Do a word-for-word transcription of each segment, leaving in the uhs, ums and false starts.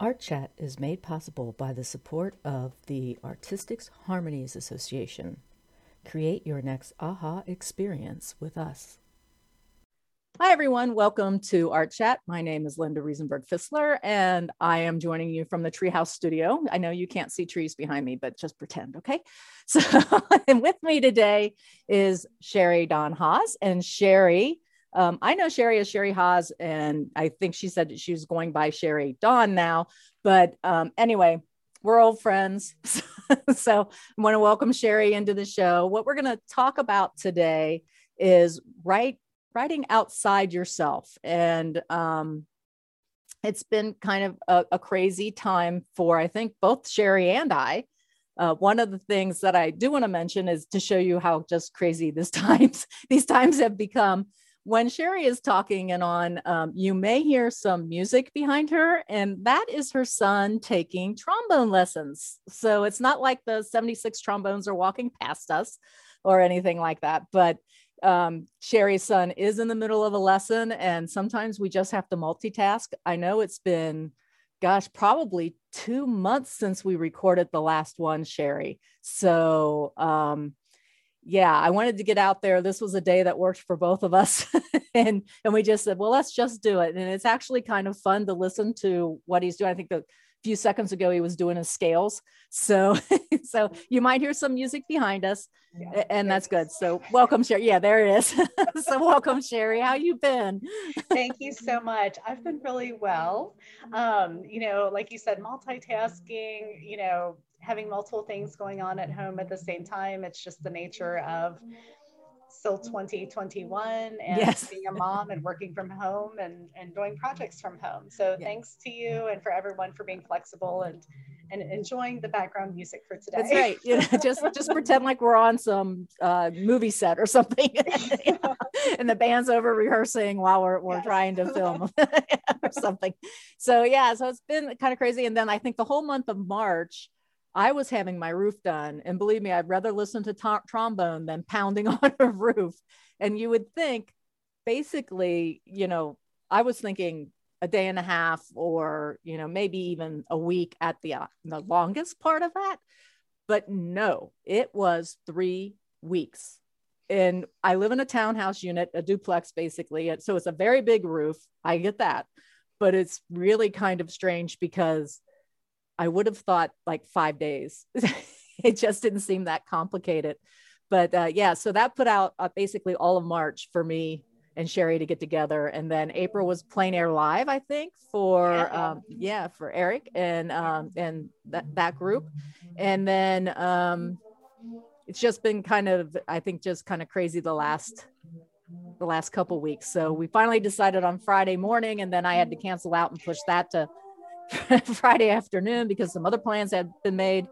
Art Chat is made possible by the support of the Artistics Harmonies Association. Create your next aha experience with us. Hi, everyone. Welcome to Art Chat. My name is Linda Riesenberg-Fissler, and I am joining you from the Treehouse Studio. I know you can't see trees behind me, but just pretend, okay? So, and with me today is Sherry Dawn Haas. And Sherry, um, I know Sherry as Sherry Haas, and I think she said that she was going by Sherry Dawn now. But um, anyway, we're old friends. So I want to welcome Sherry into the show. What we're going to talk about today is right writing outside yourself. And um, it's been kind of a, a crazy time for, I think, both Sherry and I. Uh, one of the things that I do want to mention is to show you how just crazy this times, these times have become. When Sherry is talking and on, um, you may hear some music behind her, and that is her son taking trombone lessons. So it's not like the seventy-six trombones are walking past us or anything like that, but Um, Sherry's son is in the middle of a lesson, and sometimes we just have to multitask. I know it's been, gosh, probably two months since we recorded the last one, Sherry. So, um, yeah, I wanted to get out there. This was a day that worked for both of us. and, and we just said, well, let's just do it. And it's actually kind of fun to listen to what he's doing. I think the few seconds ago, he was doing his scales. So, so you might hear some music behind us, yeah, and that's good. So welcome, Sherry. Yeah, there it is. So welcome, Sherry. How you been? Thank you so much. I've been really well. Um, you know, like you said, multitasking, you know, having multiple things going on at home at the same time. It's just the nature of still twenty twenty-one and yes. being a mom and working from home and, and doing projects from home. So yeah. Thanks to you and for everyone for being flexible and and enjoying the background music for today. That's right. You know, just just pretend like we're on some uh, movie set or something, you know, and the band's over rehearsing while we're we're yes. trying to film or something. So yeah, so it's been kind of crazy. And then I think the whole month of March, I was having my roof done, and believe me, I'd rather listen to t- trombone than pounding on a roof. And you would think, basically, you know, I was thinking a day and a half, or you know, maybe even a week at the uh, the longest part of that. But no, it was three weeks. And I live in a townhouse unit, a duplex, basically. So it's a very big roof. I get that, but it's really kind of strange because I would have thought like five days. It just didn't seem that complicated. But uh, yeah, so that put out uh, basically all of March for me and Sherry to get together. And then April was Plein Air Live, I think, for, yeah, um, yeah for Eric and um, and that, that group. And then um, it's just been kind of, I think, just kind of crazy the last the last couple of weeks. So we finally decided on Friday morning, and then I had to cancel out and push that to Friday afternoon because some other plans had been made.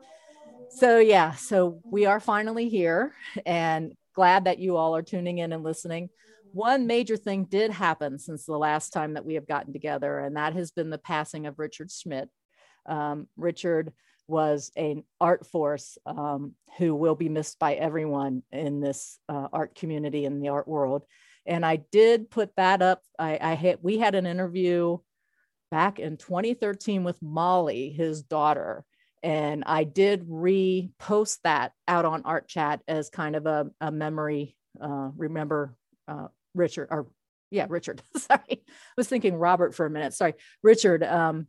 So yeah, so we are finally here, and glad that you all are tuning in and listening. One major thing did happen since the last time that we have gotten together, and that has been the passing of Richard Schmidt. Um, Richard was an art force um, who will be missed by everyone in this uh, art community and the art world. And I did put that up. I, I had, we had an interview back in twenty thirteen with Molly, his daughter. And I did repost that out on Art Chat as kind of a, a memory. Uh, remember uh, Richard, or yeah, Richard, sorry. I was thinking Robert for a minute. Sorry, Richard. Um,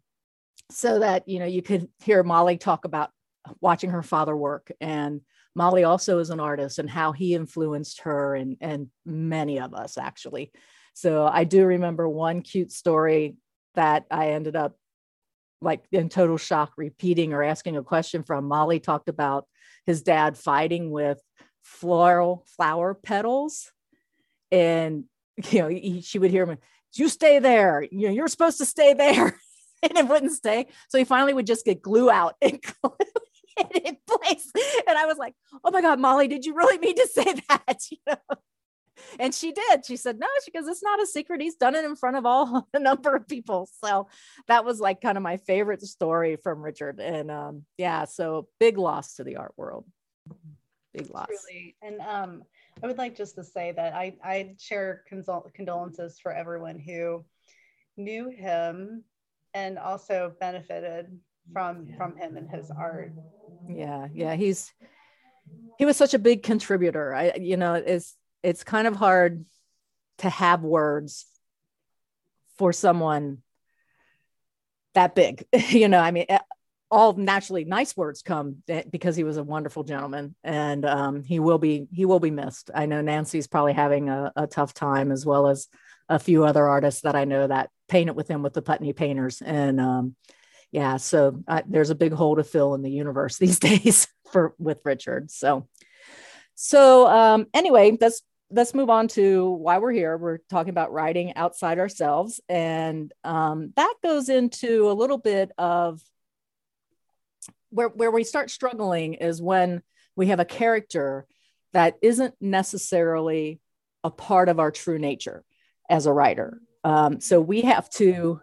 so that, you know, you could hear Molly talk about watching her father work. And Molly also is an artist and how he influenced her and, and many of us actually. So I do remember one cute story that I ended up like in total shock repeating or asking a question from. Molly talked about his dad fighting with floral flower petals. And, you know, he, she would hear him, you stay there, you know, you're supposed to stay there. And it wouldn't stay. So he finally would just get glue out and glue it in place. And I was like, oh my God, Molly, did you really mean to say that? You know? And she did. She said, no, she goes, it's not a secret. He's done it in front of all a number of people. So that was like kind of my favorite story from Richard. And um, yeah, so big loss to the art world. Big loss. Truly. And um, I would like just to say that I, I share consol- condolences for everyone who knew him and also benefited from from him and his art. Yeah, yeah, he's he was such a big contributor. I, you know, it's it's kind of hard to have words for someone that big. You know, I mean, all naturally nice words come because he was a wonderful gentleman, and um, he will be he will be missed. I know Nancy's probably having a, a tough time, as well as a few other artists that I know that painted with him with the Putney Painters. And um, yeah, so uh, there's a big hole to fill in the universe these days for with Richard. So, so um, anyway, let's let's move on to why we're here. We're talking about writing outside ourselves, and um, that goes into a little bit of where where we start struggling is when we have a character that isn't necessarily a part of our true nature as a writer. Um, so we have to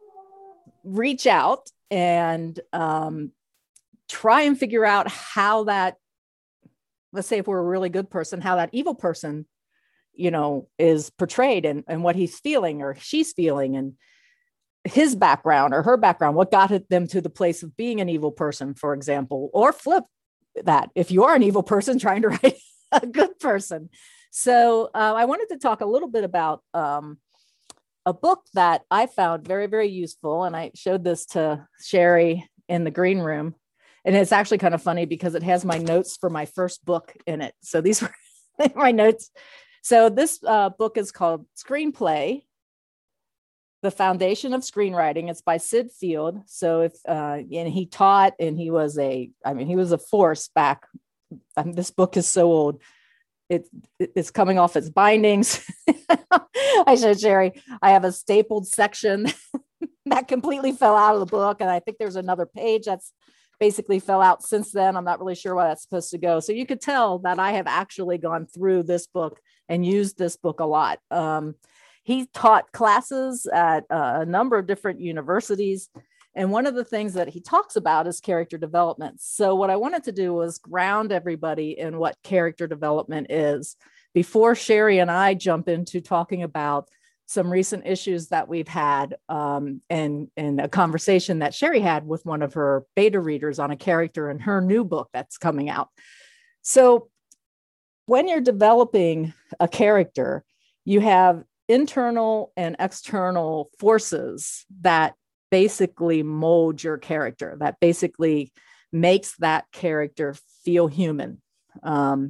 reach out and um, try and figure out how that, let's say if we're a really good person, how that evil person, you know, is portrayed, and, and what he's feeling or she's feeling, and his background or her background, what got them to the place of being an evil person, for example, or flip that if you are an evil person trying to write a good person. So uh, I wanted to talk a little bit about um, a book that I found very, very useful. And I showed this to Sherry in the green room. And it's actually kind of funny because it has my notes for my first book in it. So these were my notes. So this uh, book is called Screenplay, The Foundation of Screenwriting. It's by Sid Field. So if, uh, and he taught, and he was a, I mean, he was a force back. I mean, this book is so old. It, it's coming off its bindings. I showed Sherry, I have a stapled section that completely fell out of the book. And I think there's another page that's basically fell out since then. I'm not really sure where that's supposed to go. So you could tell that I have actually gone through this book and used this book a lot. Um, he taught classes at a number of different universities. And one of the things that he talks about is character development. So what I wanted to do was ground everybody in what character development is before Sherry and I jump into talking about some recent issues that we've had um, and, and a conversation that Sherry had with one of her beta readers on a character in her new book that's coming out. So when you're developing a character, you have internal and external forces that basically mold your character, that basically makes that character feel human. Um,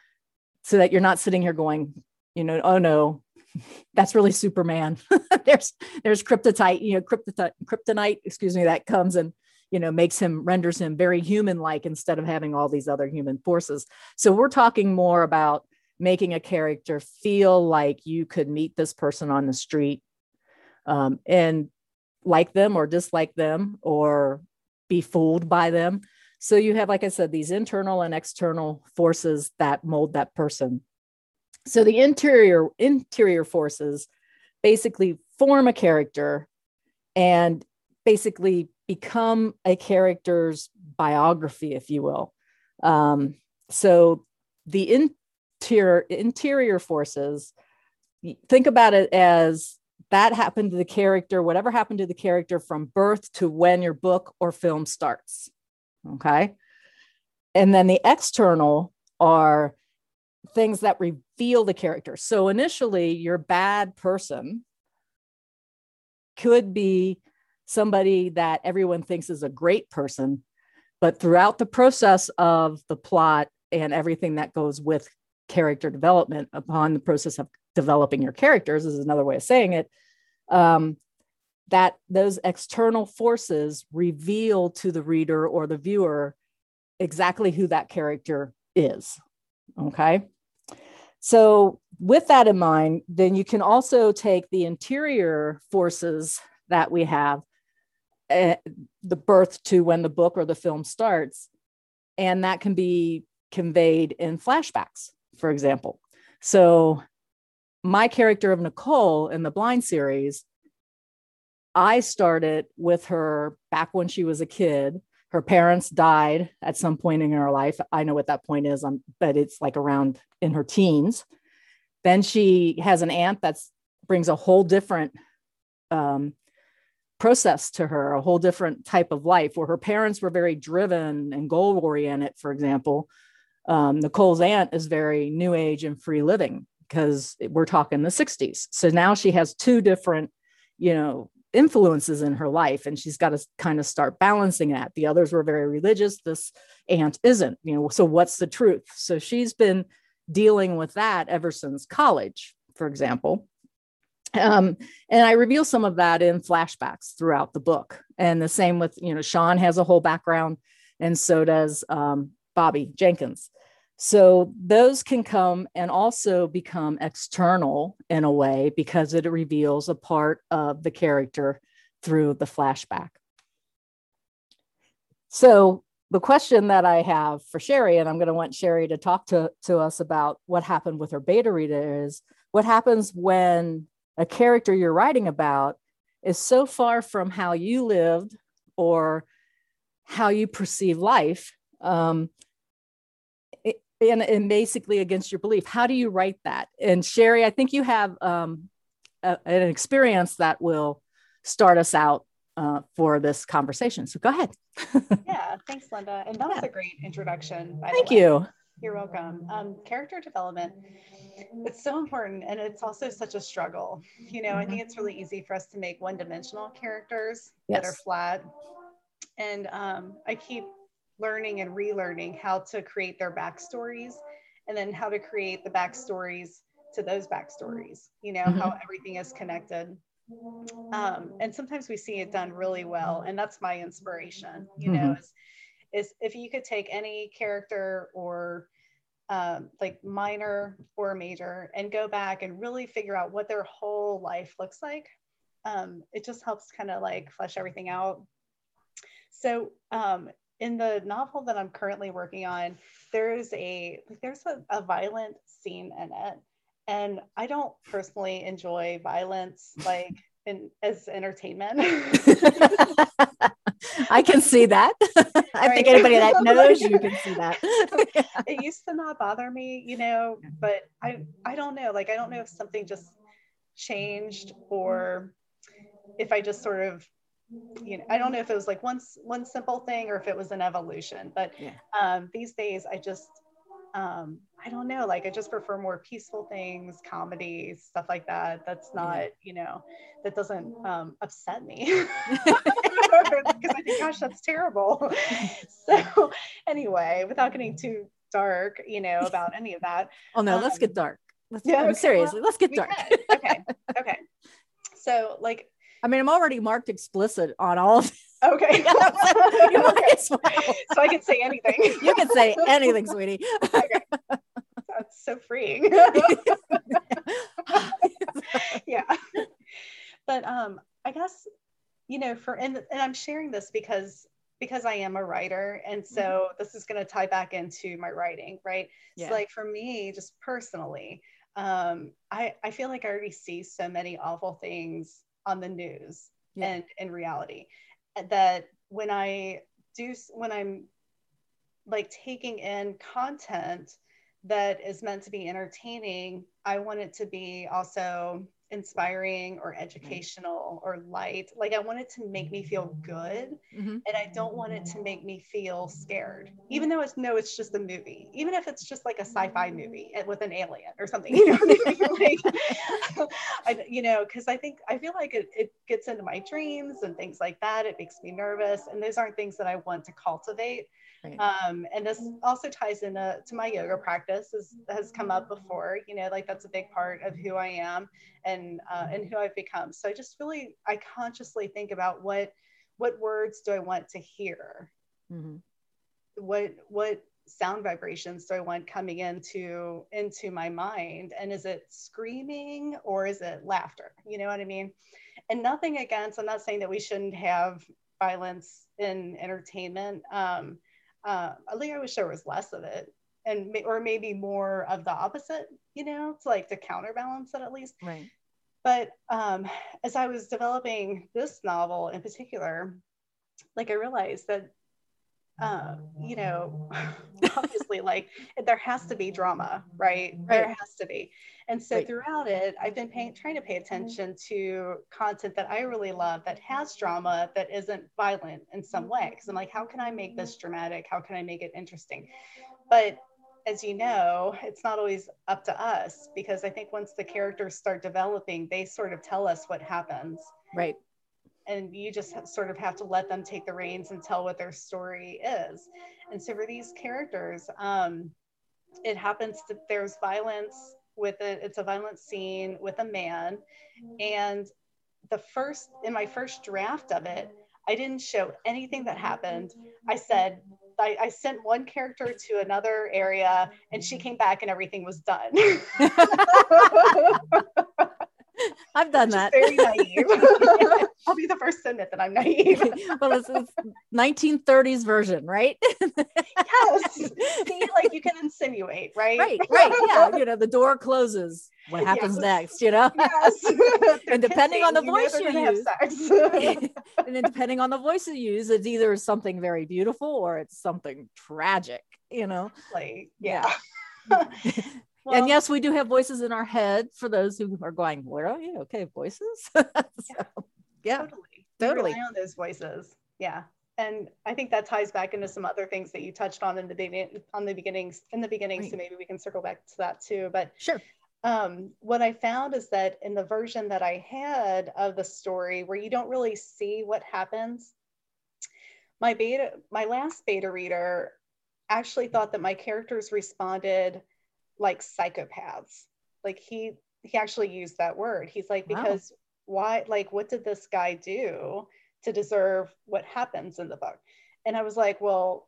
so that you're not sitting here going, you know, oh no, that's really Superman. there's there's kryptonite, you know, kryptonite, kryptonite, excuse me, that comes and, you know, makes him, renders him very human-like instead of having all these other human forces. So we're talking more about making a character feel like you could meet this person on the street um, and like them or dislike them or be fooled by them. So you have, like I said, these internal and external forces that mold that person. So the interior interior forces basically form a character and basically become a character's biography, if you will. Um, so the interior interior forces, think about it as that happened to the character, whatever happened to the character from birth to when your book or film starts. Okay. And then the external are things that reveal the character. So initially, your bad person could be somebody that everyone thinks is a great person, but throughout the process of the plot and everything that goes with character development, upon the process of developing your characters is another way of saying it, um, that those external forces reveal to the reader or the viewer exactly who that character is. Okay. So with that in mind, then you can also take the interior forces that we have, uh, the birth to when the book or the film starts, and that can be conveyed in flashbacks, for example. So my character of Nicole in the Blind series, I started with her back when she was a kid. Her parents died at some point in her life. I know what that point is, um, but it's like around in her teens. Then she has an aunt that brings a whole different um, process to her, a whole different type of life, where her parents were very driven and goal oriented. For example, um, Nicole's aunt is very new age and free living, because we're talking the sixties. So now she has two different, you know, influences in her life, and she's got to kind of start balancing that. The others were very religious. This aunt isn't, you know, so what's the truth? So she's been dealing with that ever since college, for example. Um, and I reveal some of that in flashbacks throughout the book. And the same with, you know, Sean has a whole background, and so does um, Bobby Jenkins. So those can come and also become external in a way, because it reveals a part of the character through the flashback. So the question that I have for Sherry, and I'm going to want Sherry to talk to, to us about what happened with her beta reader, is what happens when a character you're writing about is so far from how you lived or how you perceive life, um, and, and basically against your belief. How do you write that? And Sherry, I think you have um, a, an experience that will start us out uh, for this conversation. So go ahead. Yeah, thanks, Linda. And that was Yeah. a great introduction, by Thank the way. you. You're welcome. Um, character development, it's so important, and it's also such a struggle. You know, mm-hmm. I think it's really easy for us to make one-dimensional characters yes. that are flat. And um, I keep learning and relearning how to create their backstories, and then how to create the backstories to those backstories, you know, mm-hmm. how everything is connected. Um, and sometimes we see it done really well. And that's my inspiration, you mm-hmm. know, is, is if you could take any character or um, like minor or major and go back and really figure out what their whole life looks like. Um, it just helps kind of like flesh everything out. So um, in the novel that I'm currently working on, there's a there's a, a violent scene in it. And I don't personally enjoy violence like in, as entertainment. I can see that. I right. think anybody that knows you can see that. It used to not bother me, you know, but I I don't know. Like, I don't know if something just changed, or if I just sort of, you know, I don't know if it was like one, one simple thing or if it was an evolution. But yeah. um, these days I just, um, I don't know, like I just prefer more peaceful things, comedy, stuff like that. That's not, yeah. you know, that doesn't um, upset me. Because I think, gosh, that's terrible. So anyway, without getting too dark, you know, about any of that. Oh no, um, let's get dark. Let's, yeah, okay, seriously, well, let's get dark. Okay, okay. So like, I mean, I'm already marked explicit on all of this. Okay. You might okay. as well. So I can say anything. You can say anything, sweetie. Okay. That's so freeing. Yeah. But um, I guess, you know, for, and, and I'm sharing this because, because I am a writer. And so mm-hmm. this is going to tie back into my writing, right? Yeah. So like for me, just personally, um, I, I feel like I already see so many awful things on the news yeah. and in reality, that when I do, when I'm like taking in content that is meant to be entertaining, I want it to be also inspiring or educational or light. Like I want it to make me feel good, mm-hmm. and I don't want it to make me feel scared, even though it's no, it's just a movie, even if it's just like a sci-fi movie with an alien or something, you know what I mean? Like, I, you know, because I think I feel like it, it gets into my dreams and things like that. It makes me nervous, and those aren't things that I want to cultivate. Right. Um, and this also ties into to my yoga practice, is, has come up before, you know, like that's a big part of who I am and uh, and who I've become. So I just really, I consciously think about what what words do I want to hear? Mm-hmm. What what sound vibrations do I want coming into into my mind? And is it screaming or is it laughter? You know what I mean? And nothing against, I'm not saying that we shouldn't have violence in entertainment. Um, Uh, I think I wish there was less of it, and or maybe more of the opposite, you know, to like to counterbalance it at least. Right. But um, as I was developing this novel in particular, like I realized that uh, you know, obviously, like there has to be drama, right? Right. There has to be. And so Right. throughout it, I've been paying, trying to pay attention to content that I really love that has drama, that isn't violent in some way. Because I'm like, how can I make this dramatic? How can I make it interesting? But as you know, it's not always up to us, because I think once the characters start developing, they sort of tell us what happens. Right. And you just have, sort of have to let them take the reins and tell what their story is. And so for these characters, um, it happens that there's violence with it. It's a violent scene with a man. And the first, in my first draft of it, I didn't show anything that happened. I said, I, I sent one character to another area and she came back and everything was done. I've done that. Very naive. I'll be the first to admit that I'm naive. Well, it's, it's nineteen thirties version, right? Yes. See, like you can insinuate, right? Right, right. Yeah. You know, the door closes. What happens Yes. next, you know? Yes. And depending kissing, on the you voice you have use. sex. And then depending on the voice you use, it's either something very beautiful or it's something tragic, you know? Like, yeah. Well, and yes, we do have voices in our head for those who are going, where are you? Okay, voices. So, yeah, totally. Totally. We rely on those voices. Yeah. And I think that ties back into some other things that you touched on in the beginning, on the beginnings, in the beginning. Right. So maybe we can circle back to that too. But sure. Um, what I found is that in the version that I had of the story, where you don't really see what happens, my beta, my last beta reader actually thought that my characters responded like psychopaths. Like he he actually used that word. He's like, because wow. why, like, what did this guy do to deserve what happens in the book? And I was like, well,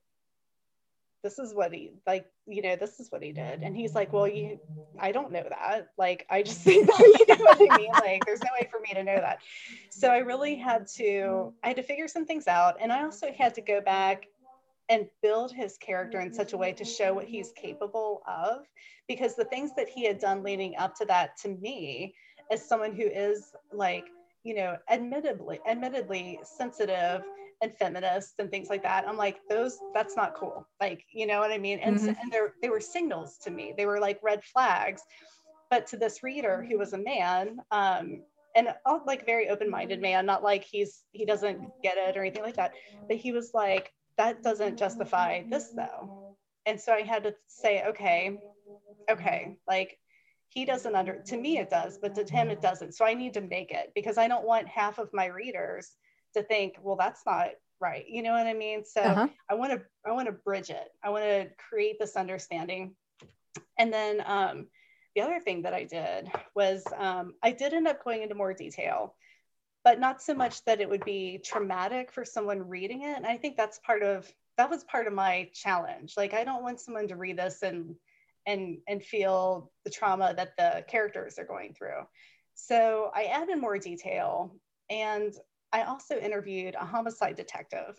this is what he, like, you know, this is what he did. And he's like, well, you, I don't know that. Like, I just think that, you know what I mean? Like, there's no way for me to know that. So I really had to, I had to figure some things out. And I also had to go back and build his character in such a way to show what he's capable of, because the things that he had done leading up to that, to me, as someone who is like, you know, admittedly, admittedly sensitive and feminist and things like that, I'm like, those, that's not cool. Like, you know what I mean? And, mm-hmm. and they're, they were signals to me. They were like red flags. But to this reader who was a man, um, and uh, like very open-minded man, not like he's, he doesn't get it or anything like that, but he was like, that doesn't justify this though. And so I had to say, okay, okay, like he doesn't under, to me it does, but to him it doesn't. So I need to make it, because I don't want half of my readers to think, well, that's not right. You know what I mean? So uh-huh. I want to, I want to bridge it. I want to create this understanding. And then um, the other thing that I did was um, I did end up going into more detail, but not so much that it would be traumatic for someone reading it. And I think that's part of, that was part of my challenge. Like, I don't want someone to read this and, and, and feel the trauma that the characters are going through. So I added more detail, and I also interviewed a homicide detective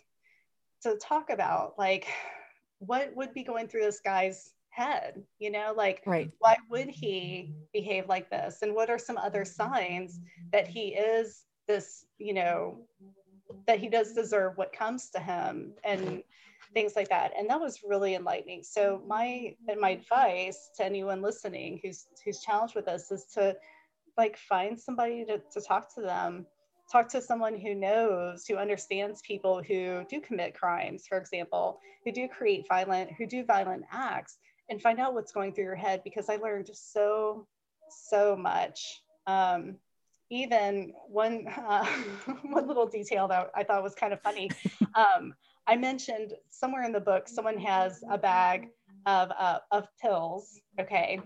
to talk about like, what would be going through this guy's head, you know, like, right. why would he behave like this? And what are some other signs that he is this, you know, that he does deserve what comes to him and things like that. And that was really enlightening. So my, and my advice to anyone listening who's, who's challenged with this is to like find somebody to, to talk to them, talk to someone who knows, who understands people who do commit crimes, for example, who do create violent, who do violent acts, and find out what's going through your head, because I learned just so, so much. Um, even one, uh, one little detail that I thought was kind of funny. Um, I mentioned somewhere in the book, someone has a bag of, uh, of pills, okay?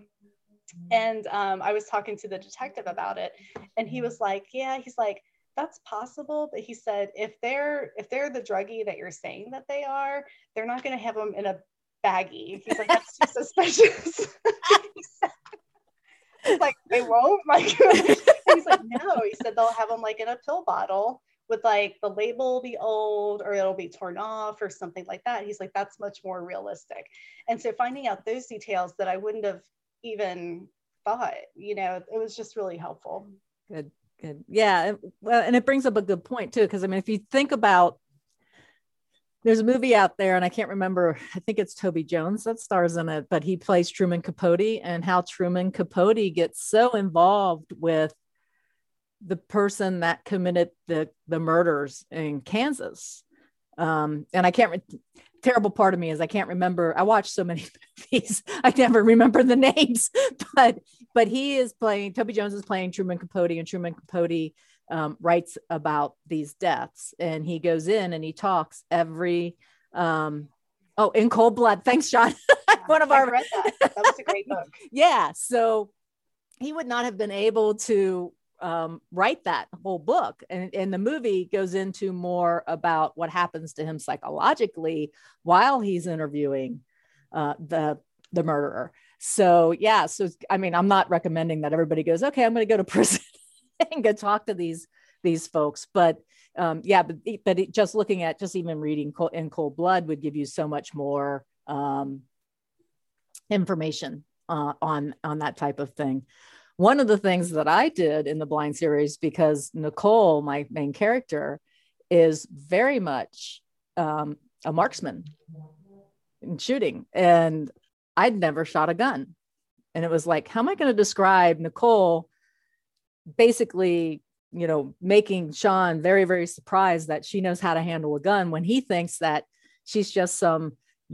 And um, I was talking to the detective about it, and he was like, yeah, he's like, that's possible. But he said, if they're, if they're the druggie that you're saying that they are, they're not going to have them in a baggie. He's like, that's too suspicious. he said, he's like, they won't? Like, he's like, no. He said they'll have them like in a pill bottle with like the label will be old, or it'll be torn off or something like that. He's like, that's much more realistic. And so finding out those details that I wouldn't have even thought, you know, it was just really helpful. Good, good. Yeah. Well, and it brings up a good point too, because I mean, if you think about there's a movie out there, and I can't remember, I think it's Toby Jones that stars in it, but he plays Truman Capote, and how Truman Capote gets so involved with the person that committed the, the murders in Kansas. Um, and I can't, re- terrible part of me is I can't remember. I watched so many movies. I never remember the names, but, but he is playing, Toby Jones is playing Truman Capote, and Truman Capote um, writes about these deaths, and he goes in and he talks every, um, oh, In Cold Blood. Thanks, Sean. One of I our, read that. That was a great book. Yeah. So he would not have been able to um, write that whole book. And, and the movie goes into more about what happens to him psychologically while he's interviewing uh, the, the murderer. So, yeah. So, I mean, I'm not recommending that everybody goes, okay, I'm going to go to prison and go talk to these, these folks. But um, yeah, but, but it, just looking at, just even reading Cold, In Cold Blood would give you so much more um, information uh, on, on that type of thing. One of the things that I did in the Blind series, because Nicole, my main character, is very much um, a marksman in shooting, and I'd never shot a gun. And it was like, how am I going to describe Nicole basically, you know, making Sean very, very surprised that she knows how to handle a gun when he thinks that she's just some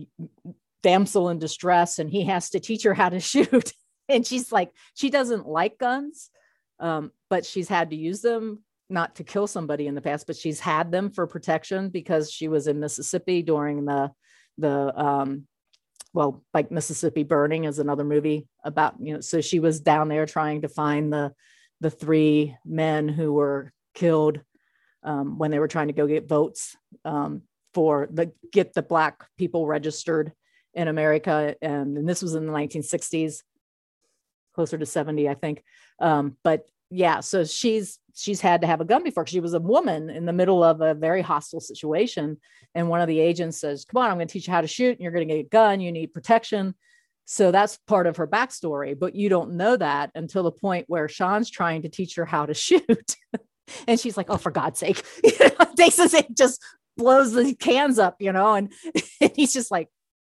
damsel in distress and he has to teach her how to shoot. And she's like, she doesn't like guns, um, but she's had to use them, not to kill somebody in the past, but she's had them for protection because she was in Mississippi during the, the um, well, like Mississippi Burning is another movie about, you know, so she was down there trying to find the, the three men who were killed um, when they were trying to go get votes um, for the, get the Black people registered in America. And, and this was in the nineteen sixties. Closer to seventy, I think. Um, but yeah, so she's, she's had to have a gun before. She was a woman in the middle of a very hostile situation. And one of the agents says, come on, I'm going to teach you how to shoot, and you're going to get a gun. You need protection. So that's part of her backstory, but you don't know that until the point where Sean's trying to teach her how to shoot. And she's like, oh, for God's sake, you know, takes this, it just blows the cans up, you know, and, and he's just like,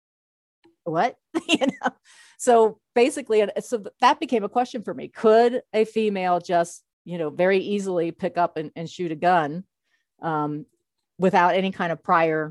what? You know? So basically, so that became a question for me. Could a female just, you know, very easily pick up and, and shoot a gun um, without any kind of prior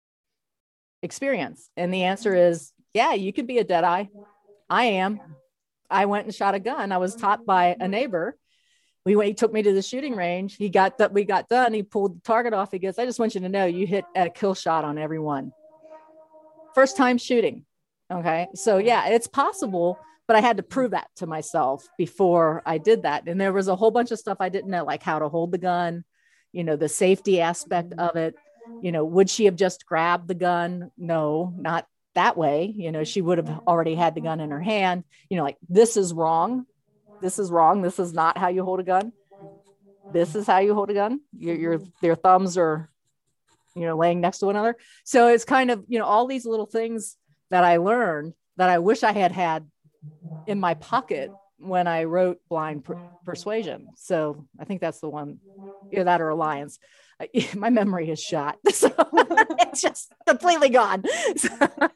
experience? And the answer is, yeah, you could be a Deadeye. I am. I went and shot a gun. I was taught by a neighbor. We went, he took me to the shooting range. He got that, we got done. He pulled the target off. He goes, I just want you to know you hit a kill shot on everyone. First time shooting. Okay. So yeah, it's possible, but I had to prove that to myself before I did that. And there was a whole bunch of stuff I didn't know, like how to hold the gun, you know, the safety aspect of it. You know, would she have just grabbed the gun? No, not that way. You know, she would have already had the gun in her hand, you know, like this is wrong. This is wrong. This is not how you hold a gun. This is how you hold a gun. Your, your, their thumbs are, you know, laying next to one another. So it's kind of, you know, all these little things that I learned that I wish I had had in my pocket when I wrote Blind per- Persuasion. So I think that's the one, either that or Alliance. I, my memory is shot. So it's just completely gone. So,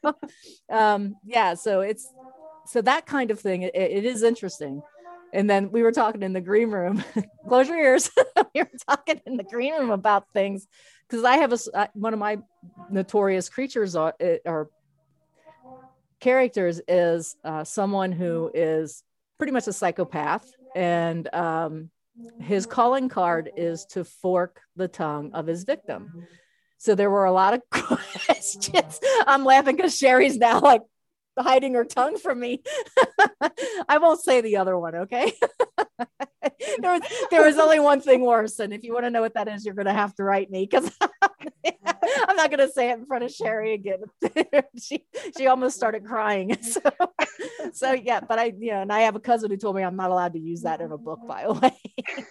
um, yeah. So it's, so that kind of thing, it, it is interesting. And then we were talking in the green room, close your ears. We were talking in the green room about things. Cause I have a, one of my notorious creatures are, are characters is uh, someone who is pretty much a psychopath, and um, his calling card is to fork the tongue of his victim. So there were a lot of questions. I'm laughing because Sherry's now like hiding her tongue from me. I won't say the other one, okay? there was there was only one thing worse, and if you want to know what that is, you're going to have to write me, because I'm not going to say it in front of Sherry again. she she almost started crying. So, so yeah, but I you know, and I have a cousin who told me I'm not allowed to use that in a book, by the way.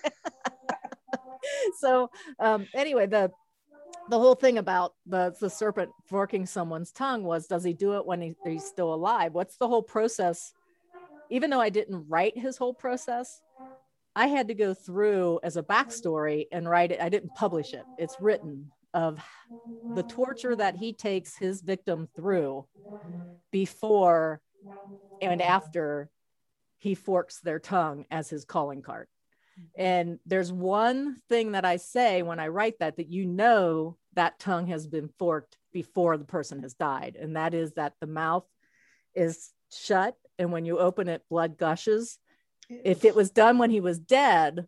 So um, anyway, the the whole thing about the the serpent forking someone's tongue was, does he do it when he, he's still alive? What's the whole process? Even though I didn't write his whole process, I had to go through as a backstory and write it. I didn't publish it. It's written of the torture that he takes his victim through before and after he forks their tongue as his calling card. And there's one thing that I say when I write that, that you know that tongue has been forked before the person has died. And that is that the mouth is shut. And when you open it, blood gushes. If it was done when he was dead,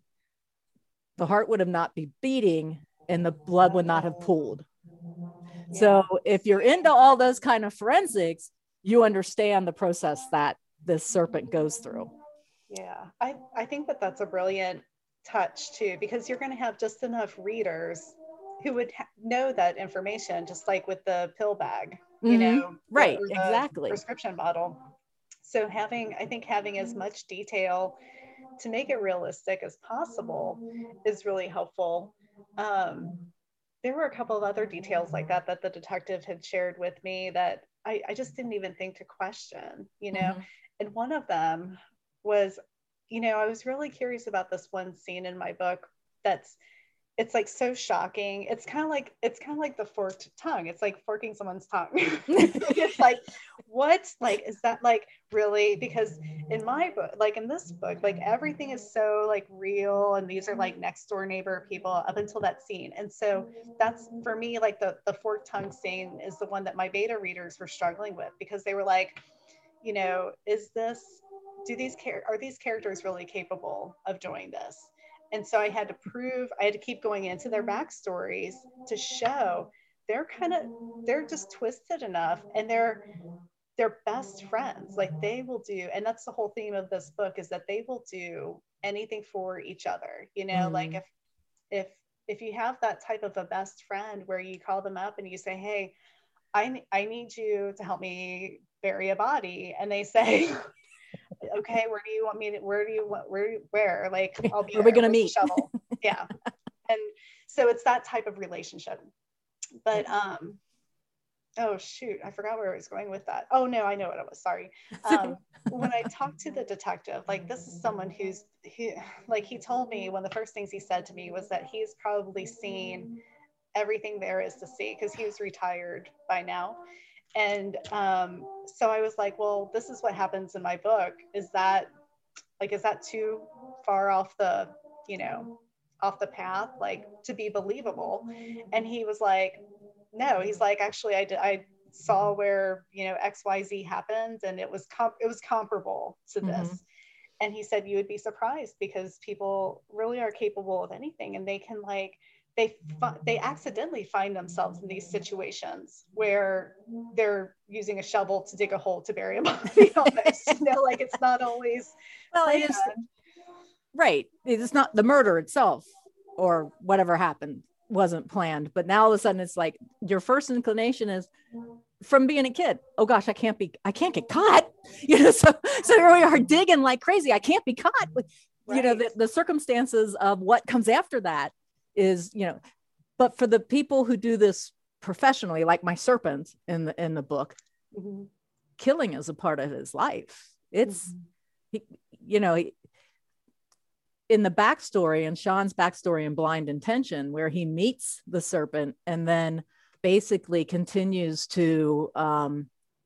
the heart would have not be beating and the blood would not have pooled. Yeah. So if you're into all those kind of forensics, you understand the process that this serpent goes through. Yeah, I, I think that that's a brilliant touch too, because you're going to have just enough readers who would ha- know that information, just like with the pill bag, you mm-hmm. know, right, exactly. Prescription bottle. So having, I think having as much detail to make it realistic as possible is really helpful. Um, there were a couple of other details like that that the detective had shared with me that I, I just didn't even think to question, you know, mm-hmm. and one of them was, you know, I was really curious about this one scene in my book that's, it's like so shocking. It's kind of like, it's kind of like the forked tongue. It's like forking someone's tongue. It's like, what, like, is that like really, because in my book, like in this book, like everything is so like real. And these are like next door neighbor people up until that scene. And so that's for me, like the, the forked tongue scene is the one that my beta readers were struggling with, because they were like, you know, is this, do these char- are these characters really capable of doing this? And so I had to prove, I had to keep going into their backstories to show they're kind of, they're just twisted enough, and they're, they're best friends. Like they will do, and that's the whole theme of this book, is that they will do anything for each other. You know, mm. like if, if, if you have that type of a best friend where you call them up and you say, hey, I, I need you to help me bury a body. And they say, okay, where do you want me to, where do you want, where, where, like, I'll be, where are we going to meet? Shovel. Yeah. And so it's that type of relationship, but, um, oh shoot, I forgot where I was going with that. Oh no, I know what it was. Sorry. Um, when I talked to the detective, like this is someone who's, he, like he told me, one of the first things he said to me was that he's probably seen everything there is to see, because he was retired by now. And um, so I was like, well, this is what happens in my book. Is that like, is that too far off the, you know, off the path, like to be believable? And he was like, no, he's like, actually, I did, I saw where, you know, X Y Z happened, and it was, com- it was comparable to this. Mm-hmm. And he said, you would be surprised, because people really are capable of anything, and they can like, they they accidentally find themselves in these situations where they're using a shovel to dig a hole to bury a body. Almost, you know, like it's not always well, it is, right. It's not the murder itself or whatever happened wasn't planned, but now all of a sudden it's like your first inclination is from being a kid. Oh gosh, I can't be, I can't get caught. You know, so so here we are digging like crazy. I can't be caught. Right. You know, the, the circumstances of what comes after that is, you know, but for the people who do this professionally, like my serpent in the in the book, mm-hmm. killing is a part of his life. It's, mm-hmm. he, you know, he, in the backstory, in Sean's backstory in Blind Intention, where he meets the serpent and then basically continues to, um,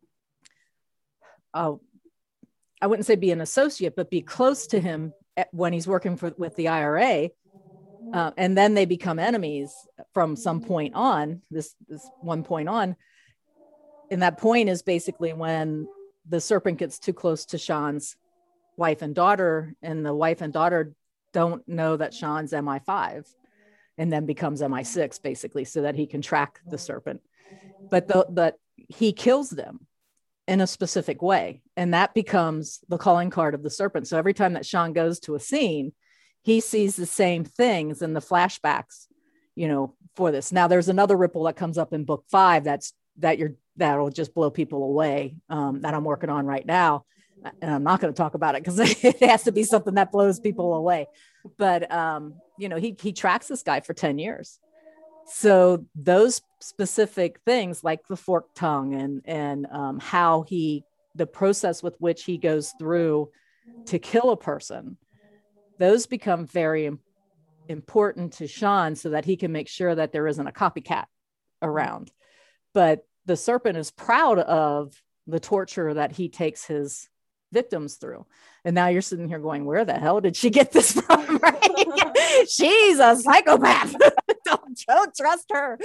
uh, I wouldn't say be an associate, but be close to him when he's working for with the I R A. Uh, and then they become enemies from some point on, this, this one point on. And that point is basically when the serpent gets too close to Sean's wife and daughter, and the wife and daughter don't know that Sean's M I five, and then becomes M I six, basically, so that he can track the serpent. But the, but he kills them in a specific way. And that becomes the calling card of the serpent. So every time that Sean goes to a scene, he sees the same things in the flashbacks, you know, for this. Now there's another ripple that comes up in book five that's that you're that'll just blow people away, um, that I'm working on right now. And I'm not going to talk about it because it has to be something that blows people away. But, um, you know, he he tracks this guy for ten years. So those specific things like the forked tongue and, and um, how he, the process with which he goes through to kill a person, those become very important to Sean so that he can make sure that there isn't a copycat around. But the serpent is proud of the torture that he takes his victims through. And now you're sitting here going, where the hell did she get this from? Right? She's a psychopath. don't, don't trust her.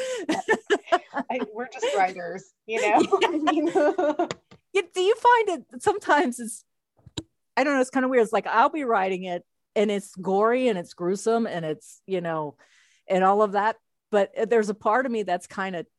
I, we're just writers, you know. I mean, you, do you find it sometimes it's, I don't know, it's kind of weird. It's like I'll be writing it and it's gory and it's gruesome and it's, you know, and all of that. But there's a part of me that's kind of,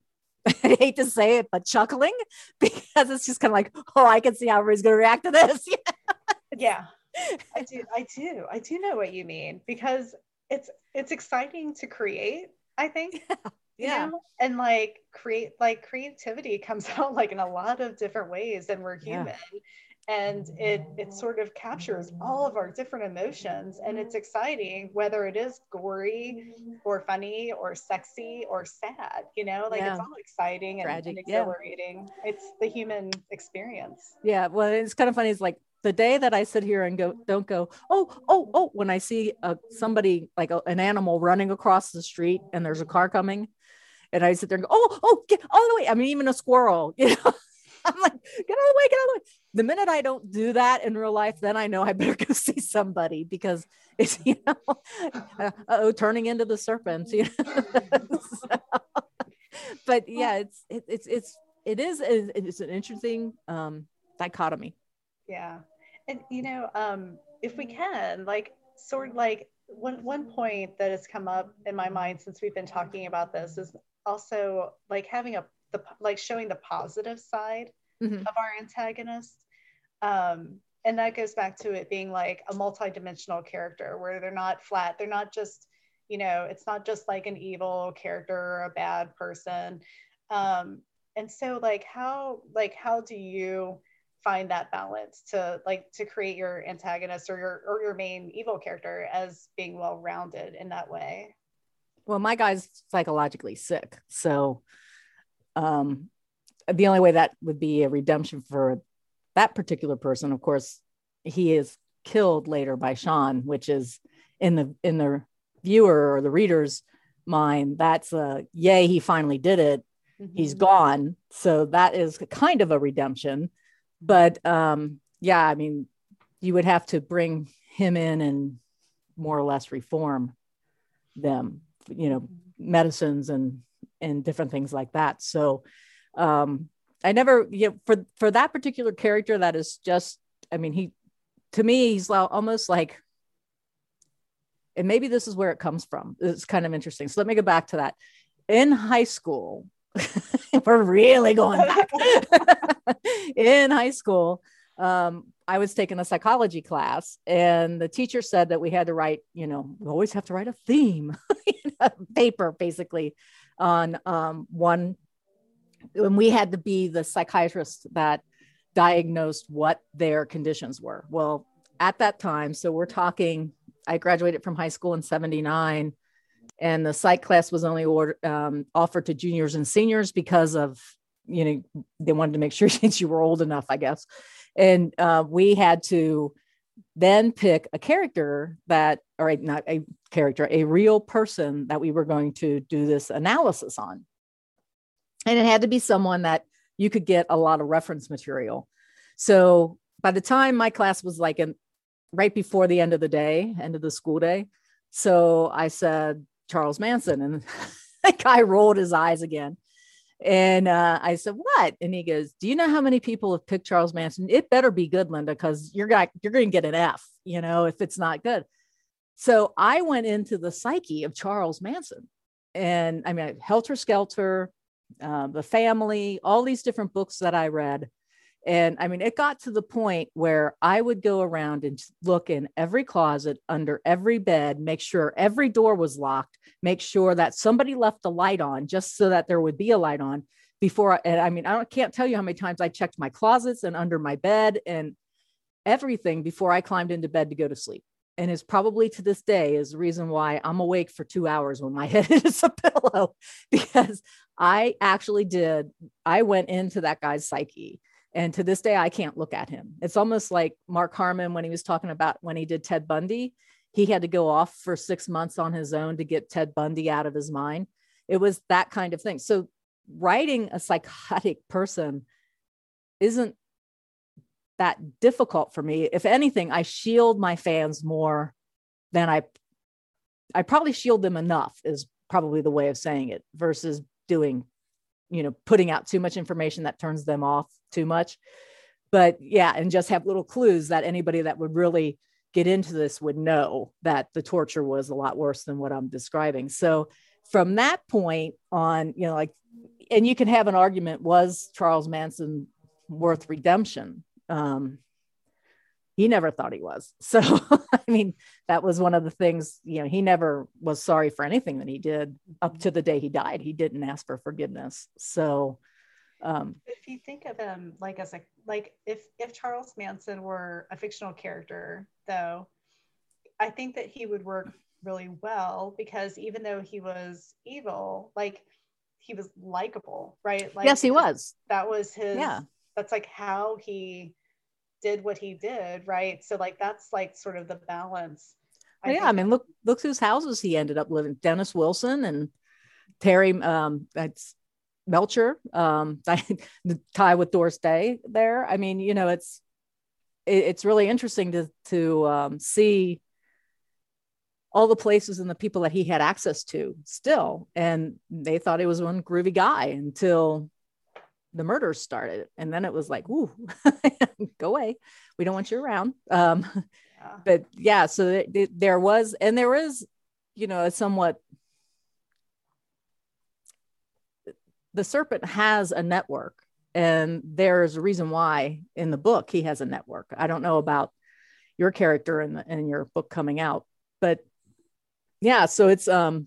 I hate to say it, but chuckling, because it's just kind of like, oh, I can see how everybody's going to react to this. Yeah, I do. I do. I do know what you mean, because it's, it's exciting to create, I think. Yeah. You know? And like create, like creativity comes out like in a lot of different ways, and we're human. Yeah. And it it sort of captures all of our different emotions, and it's exciting, whether it is gory or funny or sexy or sad, you know, like yeah. It's all exciting and, and exhilarating. Yeah. It's the human experience. Yeah, well, it's kind of funny. It's like the day that I sit here and go, don't go, oh, oh, oh, when I see uh, somebody like a, an animal running across the street and there's a car coming, and I sit there and go, oh, oh, get all the way. I mean, even a squirrel, you know. I'm like, get out of the way, get out of the way. The minute I don't do that in real life, then I know I better go see somebody, because it's, you know, uh, oh, turning into the serpent, you know. So, but yeah, it's, it, it's, it's, it is, it's an interesting um, dichotomy. Yeah. And, you know, um, if we can, like, sort of like one, one point that has come up in my mind since we've been talking about this is also like having a, the, like showing the positive side mm-hmm. of our antagonist. Um, and that goes back to it being like a multi-dimensional character where they're not flat. They're not just, you know, it's not just like an evil character or a bad person. Um, and so like how, like, how do you find that balance to like, to create your antagonist or your, or your main evil character as being well-rounded in that way? Well, my guy's psychologically sick. So um, the only way that would be a redemption for that particular person, of course, he is killed later by Sean, which is in the in the viewer or the reader's mind, that's a yay, he finally did it. Mm-hmm. He's gone. So that is kind of a redemption. But um, yeah, I mean, you would have to bring him in and more or less reform them, you know, medicines and and different things like that. So um I never, you know, for for that particular character, that is just, I mean, he, to me, he's almost like, and maybe this is where it comes from. It's kind of interesting. So let me go back to that. In high school, we're really going back. In high school, um, I was taking a psychology class, and the teacher said that we had to write, you know, we always have to write a theme, a paper basically on um, one. And we had to be the psychiatrist that diagnosed what their conditions were. Well, at that time, so we're talking, I graduated from high school in seventy-nine, and the psych class was only order, um, offered to juniors and seniors because of, you know, they wanted to make sure that you were old enough, I guess. And uh, we had to then pick a character that, or a, not a character, a real person that we were going to do this analysis on. And it had to be someone that you could get a lot of reference material. So by the time my class was like in, right before the end of the day, end of the school day. So I said, Charles Manson. And the guy rolled his eyes again. And uh, I said, what? And he goes, do you know how many people have picked Charles Manson? It better be good, Linda, because you're going you're going to get an F, you know, if it's not good. So I went into the psyche of Charles Manson. And I mean, Helter Skelter, Uh, The Family, all these different books that I read. And I mean, it got to the point where I would go around and look in every closet, under every bed, make sure every door was locked, make sure that somebody left the light on just so that there would be a light on before. I, and I mean, I don't, can't tell you how many times I checked my closets and under my bed and everything before I climbed into bed to go to sleep. And is probably to this day is the reason why I'm awake for two hours when my head is a pillow, because I actually did. I went into that guy's psyche, and to this day, I can't look at him. It's almost like Mark Harmon when he was talking about when he did Ted Bundy. he had to go off for six months on his own to get Ted Bundy out of his mind. It was that kind of thing. So writing a psychotic person isn't that difficult for me. If anything, I shield my fans more than I, I probably shield them enough is probably the way of saying it, versus doing, you know, putting out too much information that turns them off too much. But yeah, and just have little clues that anybody that would really get into this would know that the torture was a lot worse than what I'm describing. So from that point on, you know, like, and you can have an argument, was Charles Manson worth redemption? Um, he never thought he was. So, I mean, that was one of the things, you know, he never was sorry for anything that he did up to the day he died. He didn't ask for forgiveness. So, um, if you think of him like as a, like if, if Charles Manson were a fictional character, though, I think that he would work really well, because even though he was evil, like he was likable, right? Like, yes, he was. That was his, yeah. That's like how he did what he did, right? So like that's like sort of the balance. I yeah, I mean, look, look whose houses he ended up living. Dennis Wilson and Terry, um, that's Melcher, um, the tie with Doris Day there. I mean, you know, it's it, it's really interesting to to um, see all the places and the people that he had access to still, and they thought he was one groovy guy until the murders started, and then it was like, ooh, go away, we don't want you around. Um, yeah. But yeah, so th- th- there was, and there is, you know, a somewhat. The Serpent has a network, and there's a reason why in the book he has a network. I don't know about your character in the in your book coming out, but yeah, so it's um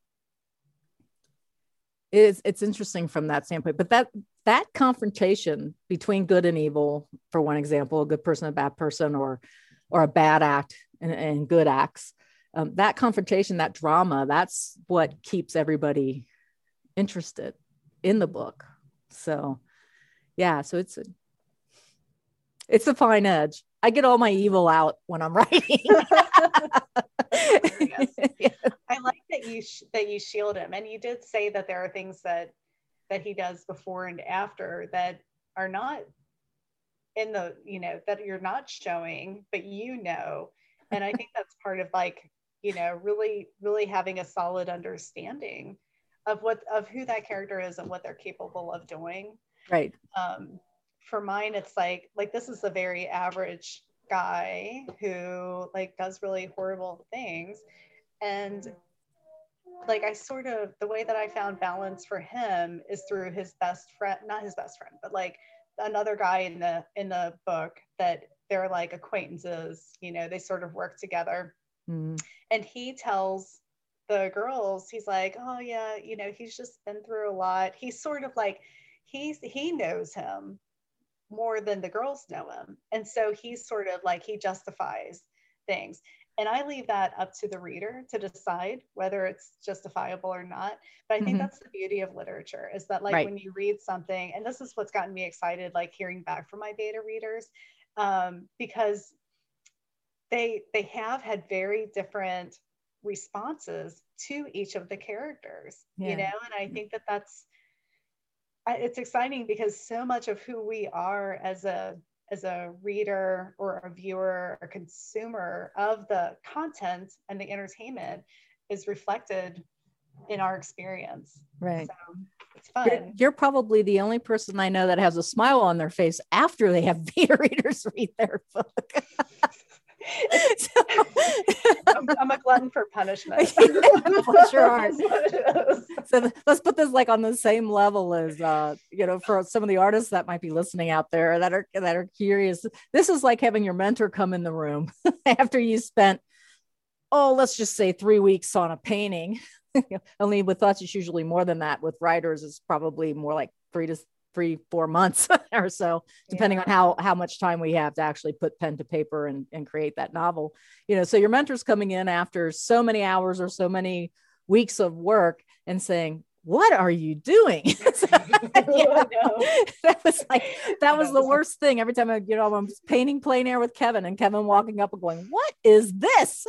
it's it's interesting from that standpoint. But that that confrontation between good and evil, for one example, a good person, a bad person, or or a bad act and, and good acts, um, that confrontation, that drama, that's what keeps everybody interested in the book. So yeah, so it's a it's a fine edge. I get all my evil out when I'm writing. Yeah. I like that you sh- that you shield him, and you did say that there are things that that he does before and after that are not in the, you know, that you're not showing, but you know, and I think that's part of like, you know, really really having a solid understanding of what of who that character is and what they're capable of doing. Right. Um, for mine, it's like like this is a very average guy who like does really horrible things, and like I sort of, the way that I found balance for him is through his best friend, not his best friend, but like another guy in the in the book that they're like acquaintances, you know, they sort of work together. Mm. And he tells the girls, he's like, oh yeah, you know, he's just been through a lot. He's sort of like, he's he knows him more than the girls know him. And so he's sort of like, he justifies things. And I leave that up to the reader to decide whether it's justifiable or not. But I think mm-hmm. that's the beauty of literature, is that like right. when you read something, and this is what's gotten me excited, like hearing back from my beta readers, um, because they they have had very different responses to each of the characters, yeah. you know, and I think that that's, it's exciting because so much of who we are as a as a reader or a viewer or consumer of the content and the entertainment is reflected in our experience. Right. So it's fun. You're, you're probably the only person I know that has a smile on their face after they have beta readers read their book. so, I'm, I'm a glutton for punishment. Bless your heart. So th- let's put this like on the same level as uh, you know, for some of the artists that might be listening out there that are that are curious. This is like having your mentor come in the room after you spent, oh, let's just say three weeks on a painting. Only with us, it's usually more than that. With writers, it's probably more like three to three, four months or so, depending yeah. on how, how much time we have to actually put pen to paper and, and create that novel. You know, so your mentor's coming in after so many hours or so many weeks of work and saying, what are you doing? Yeah. That was like, that was the worst thing. Every time I, you know, I'm painting plein air with Kevin and Kevin walking up and going, what is this?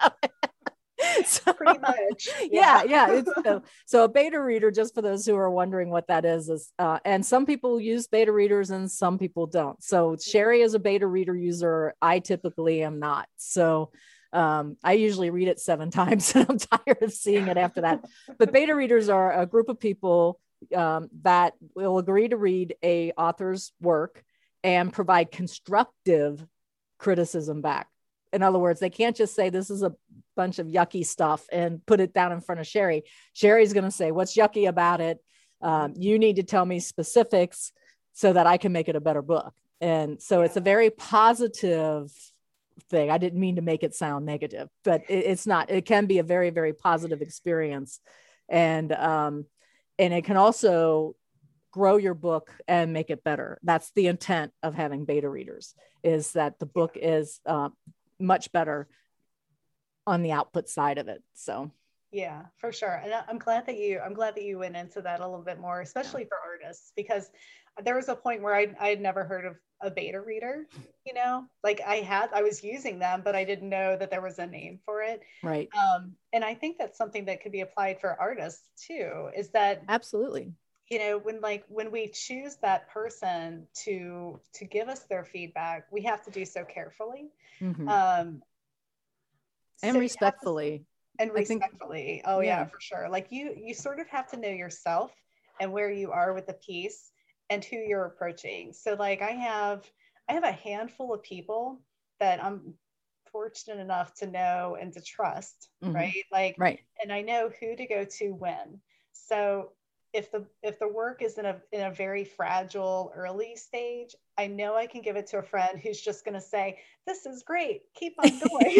So, pretty much. Yeah. Yeah. yeah it's, so, so a beta reader, just for those who are wondering what that is, is, uh, and some people use beta readers and some people don't. So Sherry is a beta reader user. I typically am not. So Um, I usually read it seven times and I'm tired of seeing it after that. But beta readers are a group of people um, that will agree to read a author's work and provide constructive criticism back. In other words, they can't just say this is a bunch of yucky stuff and put it down in front of Sherry. Sherry's going to say, what's yucky about it? Um, you need to tell me specifics so that I can make it a better book. And so it's a very positive thing. I didn't mean to make it sound negative, but it, it's not. It can be a very, very positive experience. And, um, and it can also grow your book and make it better. That's the intent of having beta readers, is that the book is uh, much better on the output side of it. So yeah, for sure. And I'm glad that you, I'm glad that you went into that a little bit more, especially for artists, because there was a point where I I had never heard of a beta reader, you know, like I had, I was using them, but I didn't know that there was a name for it. Right. Um, and I think that's something that could be applied for artists too, is that absolutely, you know, when like, when we choose that person to, to give us their feedback, we have to do so carefully. mm-hmm. Um, and so respectfully. And respectfully. Think, oh yeah. yeah, for sure. Like you, you sort of have to know yourself and where you are with the piece and who you're approaching. So like I have, I have a handful of people that I'm fortunate enough to know and to trust, mm-hmm. right? Like, right. And I know who to go to when. So if the, if the work is in a, in a very fragile early stage, I know I can give it to a friend who's just going to say, this is great, keep on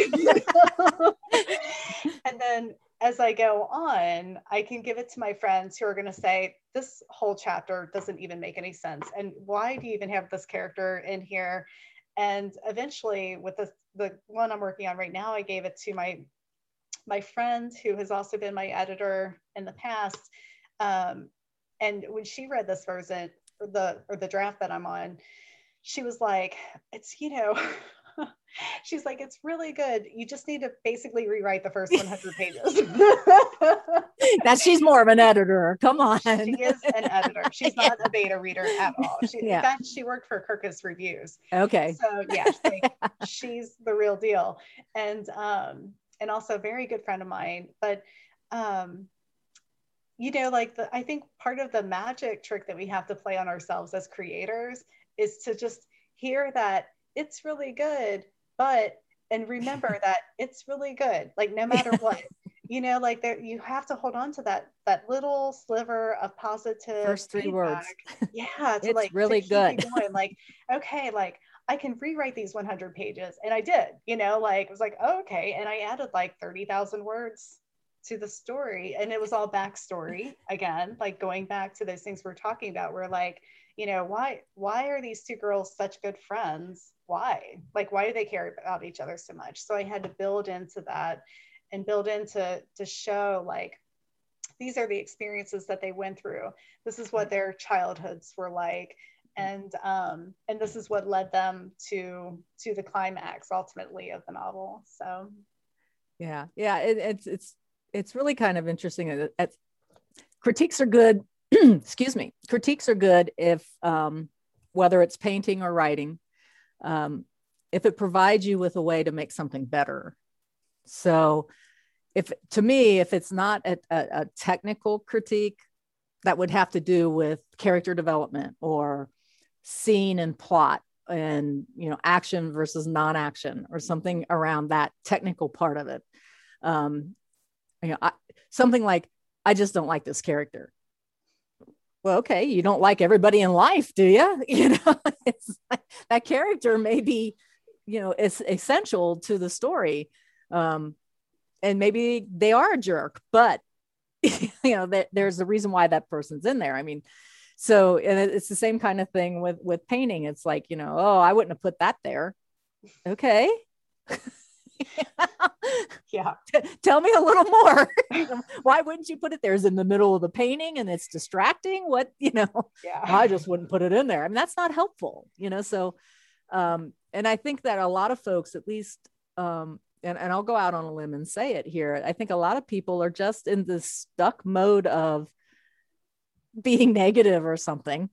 going. And then as I go on, I can give it to my friends who are going to say, this whole chapter doesn't even make any sense. And why do you even have this character in here? And eventually with the, the one I'm working on right now, I gave it to my, my friend who has also been my editor in the past. Um, and when she read this version, or the, or the draft that I'm on, she was like, it's, you know, she's like, it's really good. You just need to basically rewrite the first one hundred pages. That she's more of an editor. Come on. She is an editor. She's not a beta reader at all. She, yeah. In fact, she worked for Kirkus Reviews. Okay. So yeah, like, she's the real deal. And, um, and also a very good friend of mine, but, um, you know, like the, I think part of the magic trick that we have to play on ourselves as creators is to just hear that it's really good, but, and remember that it's really good, like no matter what, you know, like there, you have to hold on to that, that little sliver of positive first three feedback. Words. Yeah. To it's like, really to good. Keep going. Like, okay, like I can rewrite these one hundred pages. And I did, you know, like, it was like, oh, okay. And I added like thirty thousand words to the story, and it was all backstory again, like going back to those things we're talking about. We're like, you know, why, why are these two girls such good friends? Why? Like, why do they care about each other so much? So I had to build into that and build into, to show like, these are the experiences that they went through. This is what their childhoods were like. And, um, and this is what led them to, to the climax ultimately of the novel. So. Yeah. Yeah. It, it's, it's, it's really kind of interesting. It, it, critiques are good. Excuse me. Critiques are good if, um, whether it's painting or writing, um, if it provides you with a way to make something better. So if, to me, if it's not a, a, a technical critique that would have to do with character development or scene and plot and, you know, action versus non-action or something around that technical part of it. Um, you know, I, something like, I just don't like this character. Well, okay, you don't like everybody in life, do you? You know, it's like, that character may be, you know, it's essential to the story. Um, and maybe they are a jerk, but, you know, that there's a reason why that person's in there. I mean, so, and it's the same kind of thing with, with painting. It's like, you know, oh, I wouldn't have put that there. Okay. Yeah. Tell me a little more. Why wouldn't you put it there? Is it in the middle of the painting and it's distracting? What, you know, Yeah. I just wouldn't put it in there. I mean, that's not helpful, you know? So, um, and I think that a lot of folks, at least, um, and, and I'll go out on a limb and say it here. I think a lot of people are just in this stuck mode of being negative or something,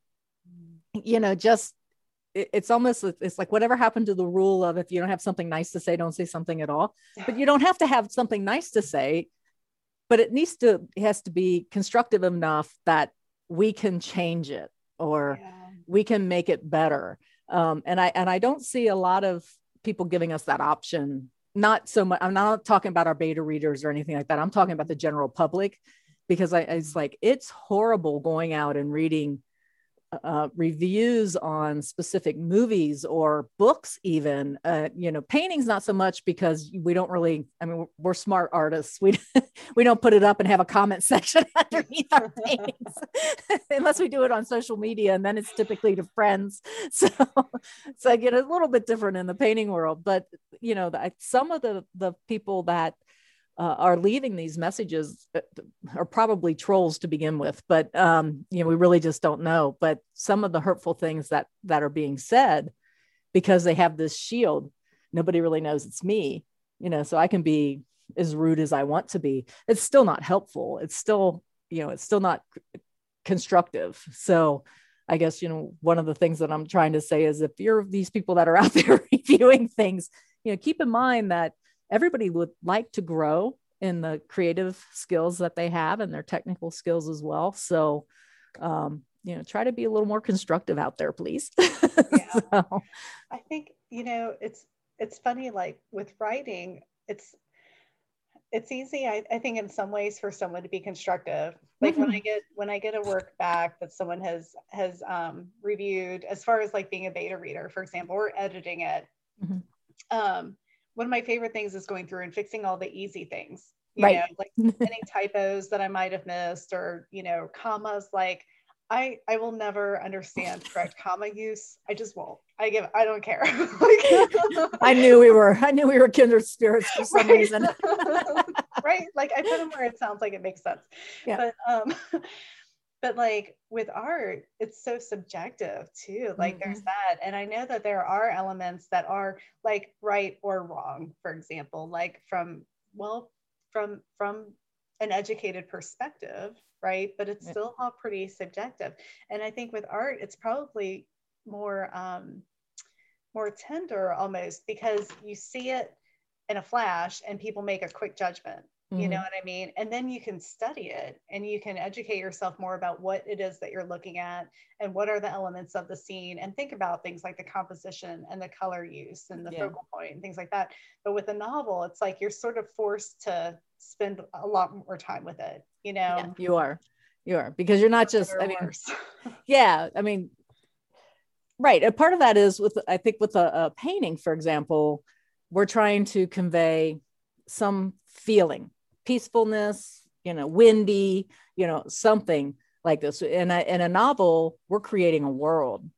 you know, just, it, it's almost, it's like whatever happened to the rule of, if you don't have something nice to say, don't say something at all. But you don't have to have something nice to say, but it needs to, it has to be constructive enough that we can change it, or yeah. we can make it better. Um, and I, and I don't see a lot of people giving us that option. Not so much. I'm not talking about our beta readers or anything like that. I'm talking about the general public, because I, it's like, it's horrible going out and reading uh, reviews on specific movies or books, even, uh, you know, paintings, not so much, because we don't really, I mean, we're, we're smart artists. We, we don't put it up and have a comment section underneath our paintings unless we do it on social media. And then it's typically to friends. So, so I get a little bit different in the painting world, but you know, the, some of the, the people that Uh, are leaving these messages are probably trolls to begin with, but um, you know, we really just don't know. But some of the hurtful things that that are being said, because they have this shield, nobody really knows it's me, you know. So I can be as rude as I want to be. It's still not helpful. It's still, you know, it's still not constructive. So I guess, you know, one of the things that I'm trying to say is, if you're these people that are out there reviewing things, you know, keep in mind that everybody would like to grow in the creative skills that they have and their technical skills as well. So, um, you know, try to be a little more constructive out there, please. Yeah. So. I think, you know, it's, it's funny, like with writing, it's, it's easy. I, I think in some ways for someone to be constructive, like mm-hmm. when I get, when I get a work back that someone has, has um, reviewed, as far as like being a beta reader, for example, or editing it, mm-hmm. um, one of my favorite things is going through and fixing all the easy things, you right. know, like any typos that I might have missed, or, you know, commas. Like I, I will never understand correct comma use. I just won't. I give, I don't care. I knew we were, I knew we were kindred spirits for some right. reason. Right. Like I put them where it sounds like it makes sense. Yeah. But, um, but like with art, it's so subjective too. Like mm-hmm. there's that. And I know that there are elements that are like right or wrong, for example, like from, well, from, from an educated perspective, right? But it's still all pretty subjective. And I think with art, it's probably more, um, more tender almost, because you see it in a flash and people make a quick judgment. You know what I mean? And then you can study it and you can educate yourself more about what it is that you're looking at and what are the elements of the scene, and think about things like the composition and the color use and the yeah. focal point and things like that. But with a novel, it's like you're sort of forced to spend a lot more time with it, you know? Yeah, you are, you are, because you're not just, I mean, yeah, I mean, right. A part of that is with, I think with a, a painting, for example, we're trying to convey some feeling. Peacefulness, you know, windy, you know, something like this. In a, in a novel, we're creating a world,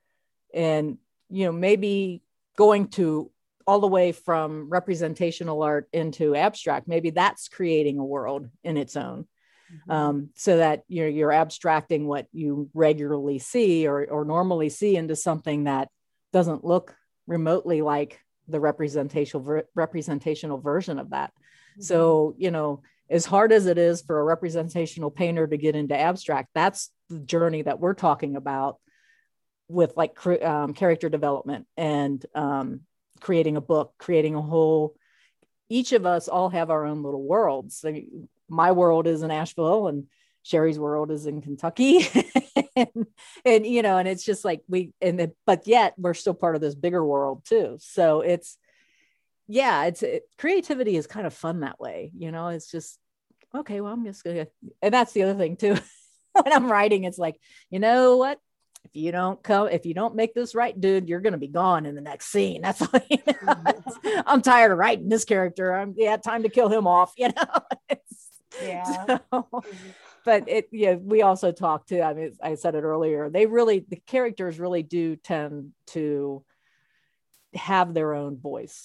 and, you know, maybe going to all the way from representational art into abstract, maybe that's creating a world in its own. Mm-hmm. Um, so that you're, you're abstracting what you regularly see or, or normally see into something that doesn't look remotely like the representational representational version of that. So, you know, as hard as it is for a representational painter to get into abstract, that's the journey that we're talking about with like um, character development and um, creating a book, creating a whole, each of us all have our own little worlds. So my world is in Asheville and Sherry's world is in Kentucky. and, and, you know, and it's just like we, and, the, but yet we're still part of this bigger world too. So it's, yeah, it's it, creativity is kind of fun that way. You know, it's just, okay, well, I'm just gonna, and that's the other thing too. When I'm writing, it's like, you know what? If you don't come, if you don't make this right, dude, you're going to be gone in the next scene. That's all, you know? I'm tired of writing this character. I'm, yeah, time to kill him off, you know? It's, yeah. So, but it, yeah, we also talked to, I mean, I said it earlier, they really, the characters really do tend to have their own voice.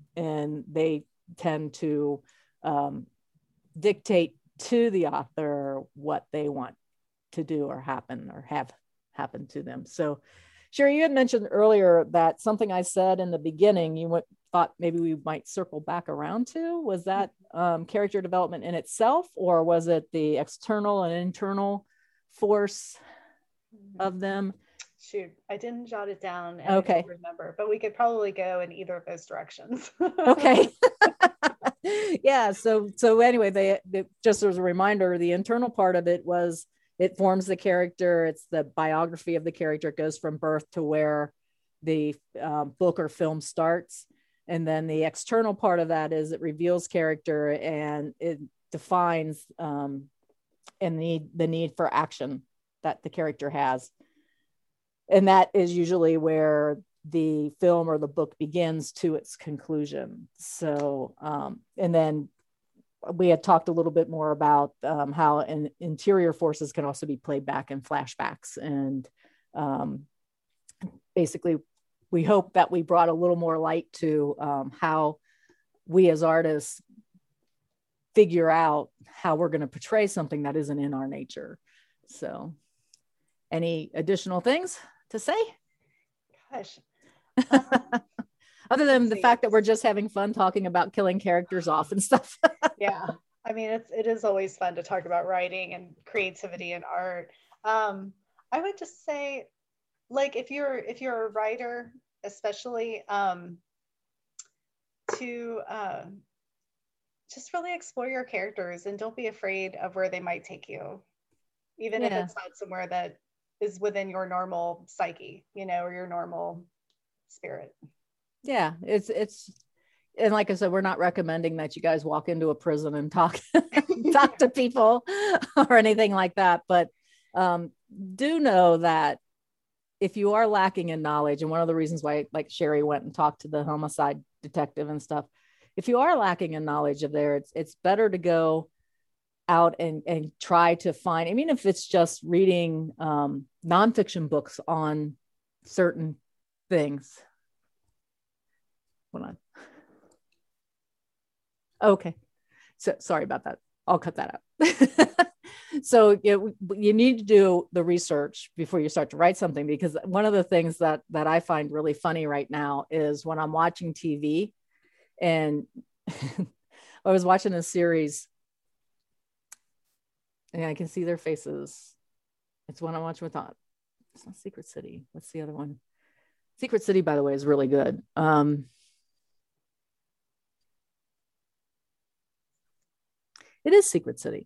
and they tend to um, dictate to the author what they want to do or happen or have happen to them. So Sherry, you had mentioned earlier that something I said in the beginning, you went, thought maybe we might circle back around to. Was that um, character development in itself, or was it the external and internal force of them? Shoot, I didn't jot it down and okay. I don't remember, but we could probably go in either of those directions. okay. yeah. So, so anyway, they, they, just as a reminder, the internal part of it was it forms the character. It's the biography of the character. It goes from birth to where the uh, book or film starts. And then the external part of that is it reveals character and it defines um, and need the need for action that the character has. And that is usually where the film or the book begins to its conclusion. So, um, and then we had talked a little bit more about um, how in, interior forces can also be played back in flashbacks. And um, basically, we hope that we brought a little more light to um, how we as artists figure out how we're going to portray something that isn't in our nature. So any additional things to say? Gosh. Um, Other than the fact that we're just having fun talking about killing characters off and stuff. yeah. I mean, it's, it is always fun to talk about writing and creativity and art. Um, I would just say, like, if you're, if you're a writer, especially, um, to, uh, just really explore your characters and don't be afraid of where they might take you. Even yeah. if it's not somewhere that is within your normal psyche, you know, or your normal spirit. Yeah, it's, it's, and like I said, we're not recommending that you guys walk into a prison and talk, talk to people or anything like that. But um, do know that if you are lacking in knowledge, and one of the reasons why, like Sherry went and talked to the homicide detective and stuff, if you are lacking in knowledge of there, it's, it's better to go out and, and try to find, I mean, if it's just reading um, nonfiction books on certain things. Hold on. Okay. So sorry about that. I'll cut that out. So you, you need to do the research before you start to write something, because one of the things that, that I find really funny right now is when I'm watching T V, and I was watching a series and I can see their faces. It's one I'm watching with, it's not Secret City. What's the other one? Secret City, by the way, is really good. Um, It is Secret City.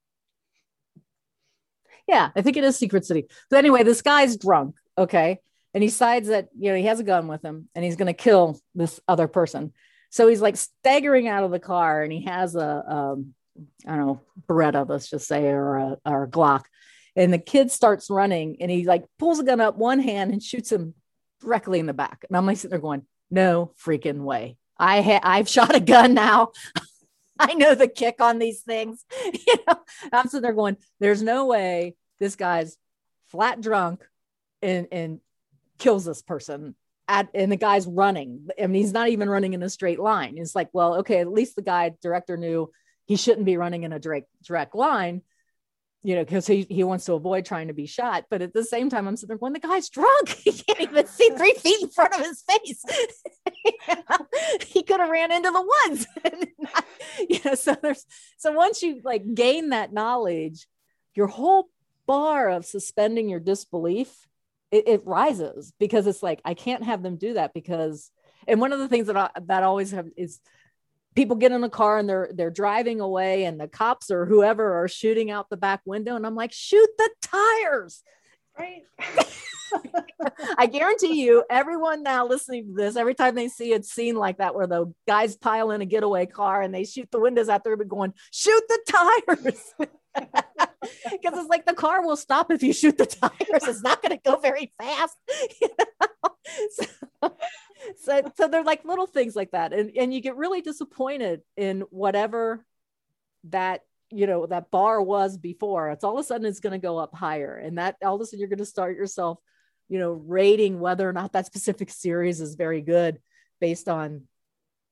Yeah, I think it is Secret City. So anyway, this guy's drunk, okay? And he decides that, you know, he has a gun with him and he's going to kill this other person. So he's like staggering out of the car and he has a, um, I don't know, Beretta, let's just say, or a, or a Glock. And the kid starts running and he like pulls a gun up one hand and shoots him directly in the back. And I'm like sitting there going, no freaking way. I ha- I've shot a gun now. I know the kick on these things. You know, I'm sitting there going, there's no way this guy's flat drunk and, and kills this person. At, and the guy's running. I mean, he's not even running in a straight line. It's like, well, okay, at least the guy director knew he shouldn't be running in a direct, direct line, you know, because he, he wants to avoid trying to be shot. But at the same time, I'm sitting there going, the guy's drunk. He can't even see three feet in front of his face. You know? He could have ran into the woods. Not, you know, so there's, so once you like gain that knowledge, your whole bar of suspending your disbelief, it, it rises, because it's like, I can't have them do that, because, and one of the things that I, that I always have is people get in a car and they're, they're driving away and the cops or whoever are shooting out the back window. And I'm like, shoot the tires. Right. I guarantee you, everyone now listening to this, every time they see a scene like that, where the guys pile in a getaway car and they shoot the windows out there, but going, shoot the tires. Because it's like the car will stop if you shoot the tires. It's not going to go very fast. You know? so, so, so they're like little things like that. And, and you get really disappointed in whatever that, you know, that bar was before. It's all of a sudden it's going to go up higher. And that all of a sudden you're going to start yourself, you know, rating whether or not that specific series is very good based on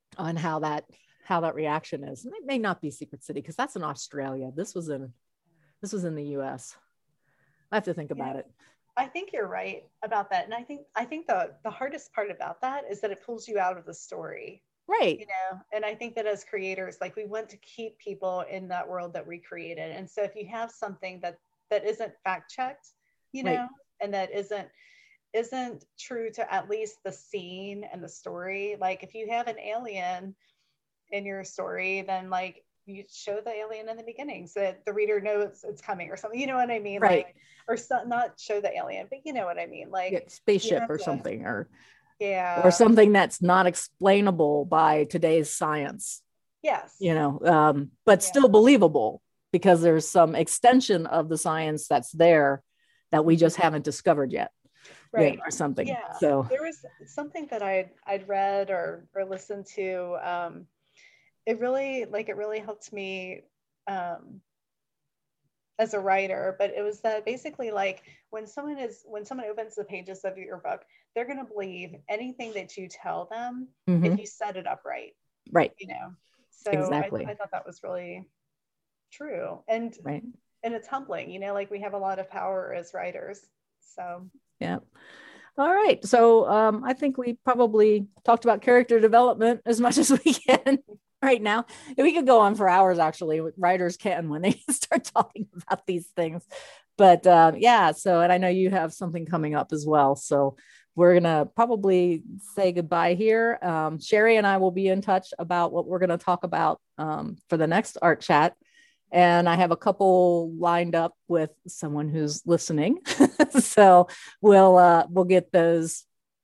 on how that how that reaction is. It may not be Secret City because that's in Australia. This was in this was in the U S. I have to think about Yeah. it. I think you're right about that. And I think I think the the hardest part about that is that it pulls you out of the story. Right. You know, and I think that as creators, like we want to keep people in that world that we created. And so if you have something that that isn't fact checked, you know, Right. and that isn't isn't true to at least the scene and the story, like if you have an alien in your story, then like you show the alien in the beginning so that the reader knows it's coming or something. You know what I mean? Right. Like, or so, not show the alien, but you know what I mean? Like Yeah, you spaceship have or to, something, or yeah, or something that's not explainable by today's science, yes, you know, um, but yeah, still believable because there's some extension of the science that's there that we just haven't discovered yet, you know, right, or something. yeah. So There was something that I'd I'd read or or listened to. Um, it really like it really helped me. Um, as a writer, but it was that basically like when someone is when someone opens the pages of your book, they're going to believe anything that you tell them if mhm, you set it up right, right, you know. So I, I exactly, thought that was really true, and right. and it's humbling, you know, like we have a lot of power as writers. So Yeah. All right. So um, I think we probably talked about character development as much as we can right now. We could go on for hours, actually. Writers can when they start talking about these things. But uh, yeah, so, and I know you have something coming up as well. So we're going to probably say goodbye here. Um, Sherry and I will be in touch about what we're going to talk about um, for the next art chat. And I have a couple lined up with someone who's listening. So we'll uh, we'll get those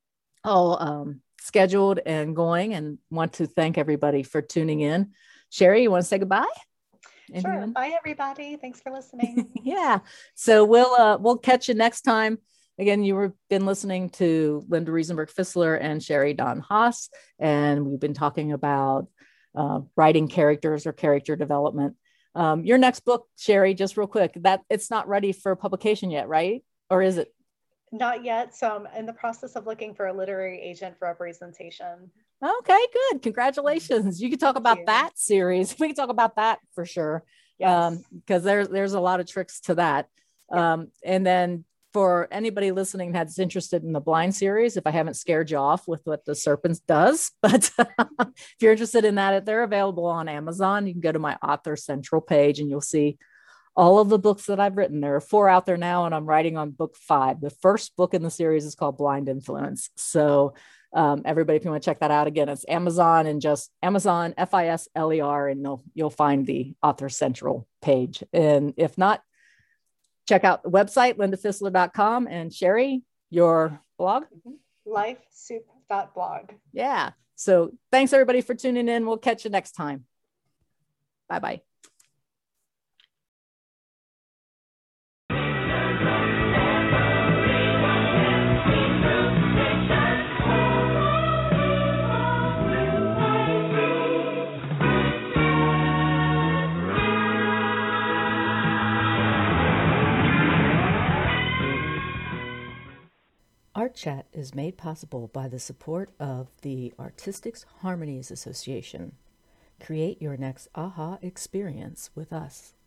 all um, scheduled and going, and want to thank everybody for tuning in. Sherry, you want to say goodbye? sure, Anyone? bye everybody, thanks for listening. Yeah. So we'll uh, we'll catch you next time. Again, you were been listening to Linda Riesenberg Fissler and Sherry Don Haas, and we've been talking about uh, writing characters or character development. Um, your next book, Sherry, just real quick, that it's not ready for publication yet, right? Or is it? Not yet, so I'm in the process of looking for a literary agent for representation. Okay, good. Congratulations. You can talk Thank about you. that series. We can talk about that for sure. Yes. Um, because there's there's a lot of tricks to that. Yeah. Um, and then for anybody listening that's interested in the Blind series, if I haven't scared you off with what the Serpents does, but if you're interested in that, they're available on Amazon. You can go to my Author Central page and you'll see all of the books that I've written. There are four out there now, and I'm writing on book five. The first book in the series is called Blind Influence. So um, everybody, if you want to check that out, again, it's Amazon and just Amazon F I S L E R, and you'll, you'll find the Author Central page. And if not, check out the website, linda fissler dot com, and Sherry, your blog. life soup dot blog. Yeah. So thanks everybody for tuning in. We'll catch you next time. Bye-bye. Art Chat is made possible by the support of the Artistics Harmonies Association. Create your next aha experience with us.